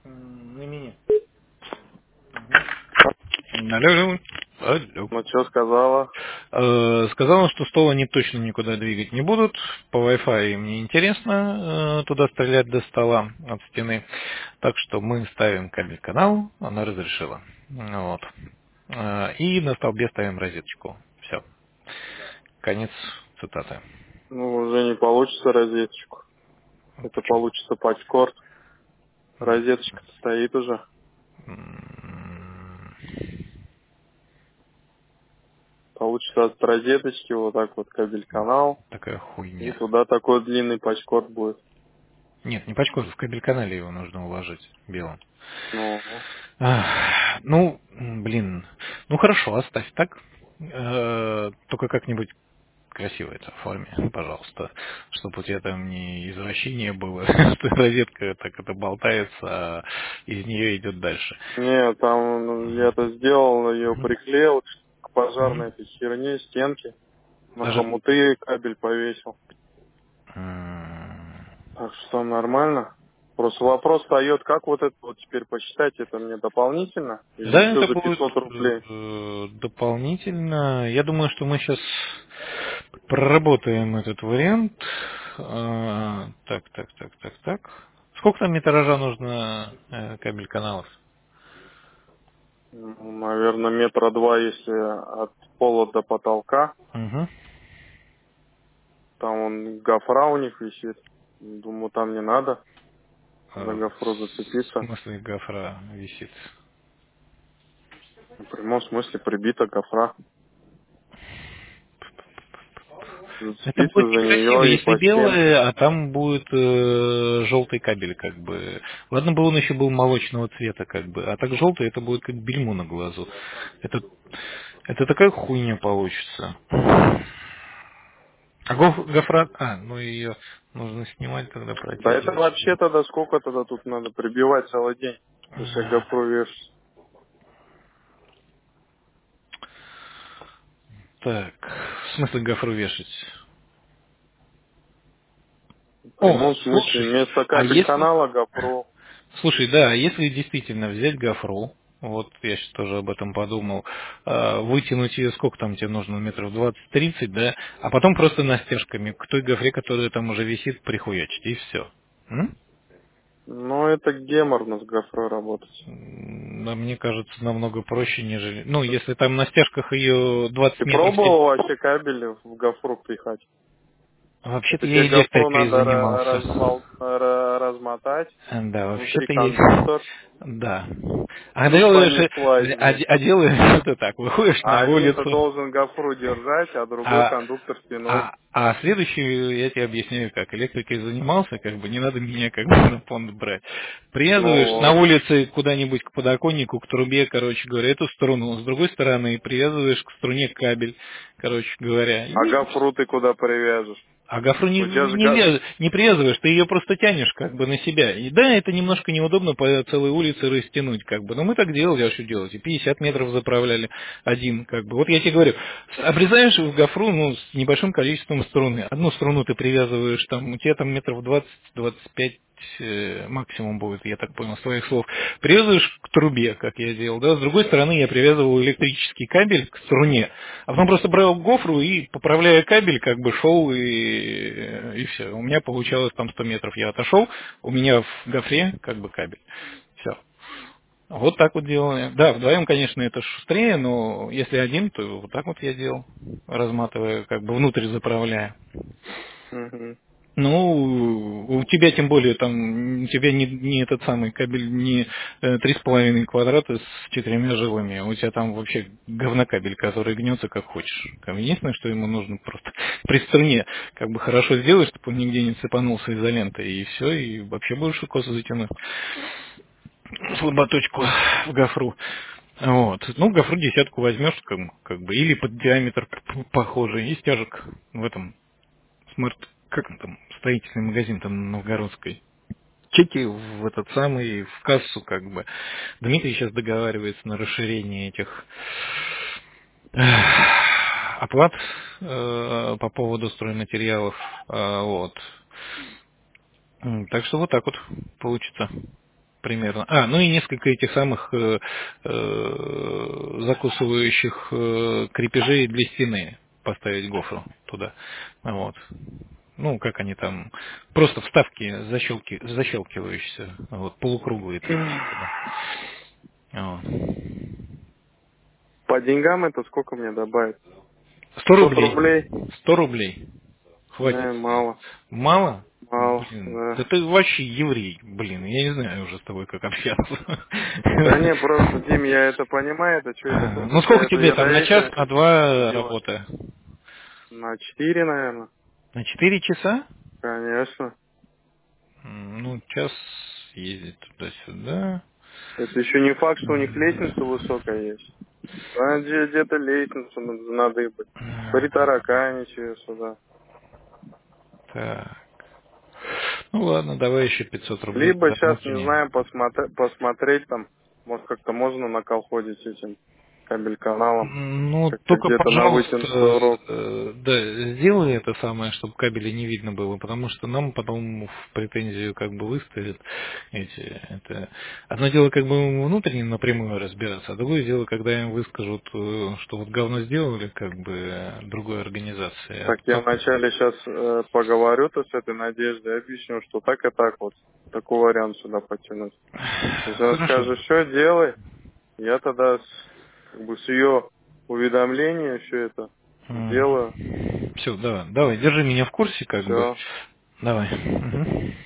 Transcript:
Не меня. Алло, алло. Ну, что сказала? Сказала, что стол они точно никуда двигать не будут. По Wi-Fi им не интересно туда стрелять до стола от стены. Так что мы ставим кабель-канал, она разрешила. Вот. И на столбе ставим розеточку. Все. Конец цитаты. Ну, уже не получится розеточку. Это Почему? получится патчкорд. Розеточка-то стоит уже. М, Получится от розеточки вот так вот кабель-канал. Такая И хуйня. туда такой длинный патчкорд будет. Нет, не пачков, в кабель-канале его нужно уложить белым. Ну, Ну, блин, ну хорошо, оставь так. Только как-нибудь красиво это оформи, пожалуйста, чтобы у тебя там не извращение было, что розетка так это болтается, а из нее идет дальше. не, там я это сделал, ее Мгм. приклеил к Мгм. пожарной этой херне, стенке. На Даже хомуты кабель повесил. м, Так что там нормально. Просто вопрос встает, как вот это вот теперь посчитать, это мне дополнительно? Или да, все это за будет 500 рублей? дополнительно. Я думаю, что мы сейчас проработаем этот вариант. Так. Сколько там метража нужно кабель каналов? Ну, наверное, метра два, если от пола до потолка. Угу. Там он гофра у них висит. Думаю, там не надо за В гофру зацепиться. смысле гофра висит? В прямом смысле прибита гофра. Это Зацепиться будет за некрасиво, нее и если по стенке. белое, а там будет желтый кабель, как бы. Ладно бы он еще был молочного цвета, как бы, а так желтый это будет как бельмо на глазу. Это, это такая хуйня получится. А гофра, ну ее нужно снимать, когда Да это протягивать. вообще тогда сколько тогда тут надо прибивать целый день, если гофру вешать? Так, в смысле гофру вешать? В О, прямом смысле слушай, вместо а кабель если... канала гофру. Слушай, да, если действительно взять гофру, вот я сейчас тоже об этом подумал, вытянуть ее, сколько там тебе нужно, метров 20-30, да, а потом просто настежками к той гофре, которая там уже висит, прихуячить, и все. Ну, это геморно с гофрой работать. Но мне кажется, намного проще, нежели... Ну, если там на стяжках ее 20 Ты метров... пробовал вообще кабели в гофру пихать? Вообще-то Это тебе я гофру электрикой надо занимался. размотать, Да, внутри вообще-то я... кондуктор, Да. А и делаешь, понеслась, блин. делаешь это так, выходишь А на один-то улицу, должен гофру держать, а другой а, кондуктор спиной. следующий я тебе объясняю, как электрикой занимался, как бы не надо меня как бы на понт брать. Ну Привязываешь на вот. улице куда-нибудь к подоконнику, к трубе, короче говоря, эту струну, с другой стороны привязываешь к струне кабель, короче говоря, А и гофру ты куда привяжешь? а гофру У тебя же не привязываешь, ты ее просто тянешь как бы на себя. И да, это немножко неудобно по целой улице растянуть, как бы. Но мы так делали, а что делать? И 50 метров заправляли один, как бы. Вот я тебе говорю, обрезаешь в гофру, ну, с небольшим количеством струны. Одну струну ты привязываешь, там, у тебя там метров 20-25 максимум будет, я так понял, с твоих слов. Привязываешь к трубе, как я делал, да, с другой стороны я привязывал электрический кабель к струне, а потом просто брал гофру и, поправляя кабель, как бы шел и все. У меня получалось там 100 метров. Я отошел, у меня в гофре как бы кабель. Все. Вот так вот делали. Да, вдвоем, конечно, это шустрее, но если один, то вот так вот я делал, разматывая, как бы внутрь заправляя. Мгм. Ну, у тебя тем более там, у тебя не этот самый кабель, не 3,5 квадрата с 4 жилами, у тебя там вообще говнокабель, который гнется как хочешь. Единственное, что ему нужно просто при струне как бы хорошо сделать, чтобы он нигде не цепанулся изолентой, и все, и вообще будешь и косу затянуть. Слаботочку в гофру. Вот. Ну, гофру десятку возьмешь, как бы, или под диаметр похожий, и стяжек в этом смарт, как он там, строительный магазин там на Новгородской. Чеки в этот самый, в кассу, как бы. Дмитрий сейчас договаривается на расширение этих оплат по поводу стройматериалов. Вот. Так что вот так вот получится. примерно. Ну и несколько этих самых закусывающих крепежей для стены поставить гофру туда. Вот. Ну, как они там, просто вставки защелкивающиеся, вот, полукруглые такие. Вот. По деньгам это сколько мне добавить? 100 500 рублей. рублей? 100 рублей. Хватит. Мало. Мало? Мало, Блин, да. да ты вообще еврей, блин, я не знаю уже с тобой, как общаться. Да не, просто, Дим, я это понимаю, это что это Ну сколько какая-то тебе там, на час, ядовитая на два дело. работа? На 4, наверное. На 4 часа? Конечно. Ну, час ездить туда-сюда. Это еще не факт, что у них лестница высокая есть. А где-то лестницу надо быть. Притараканичаю сюда. Так. Ну ладно, давай еще 500 рублей Либо сейчас, не дополнительнее. знаю, посмотреть там, может как-то можно наколходить этим кабель-каналом. Ну, Как-то только, где-то на вытянутый пожалуйста, урок. да, сделай это самое, чтобы кабели не видно было, потому что нам потом в претензию как бы выставят это. Одно дело как бы внутренне напрямую разбираться, а другое дело, когда им выскажут, что вот говно сделали, как бы другой организации. А Так я потом... вначале сейчас поговорю-то с этой Надеждой, объясню, что так и так вот. Такой вариант сюда потянуть. Если она Хорошо. скажет, все, делай, я тогда как бы с ее уведомления все это сделаю. Все, давай, держи меня в курсе, как бы. Все. Давай. Мгм.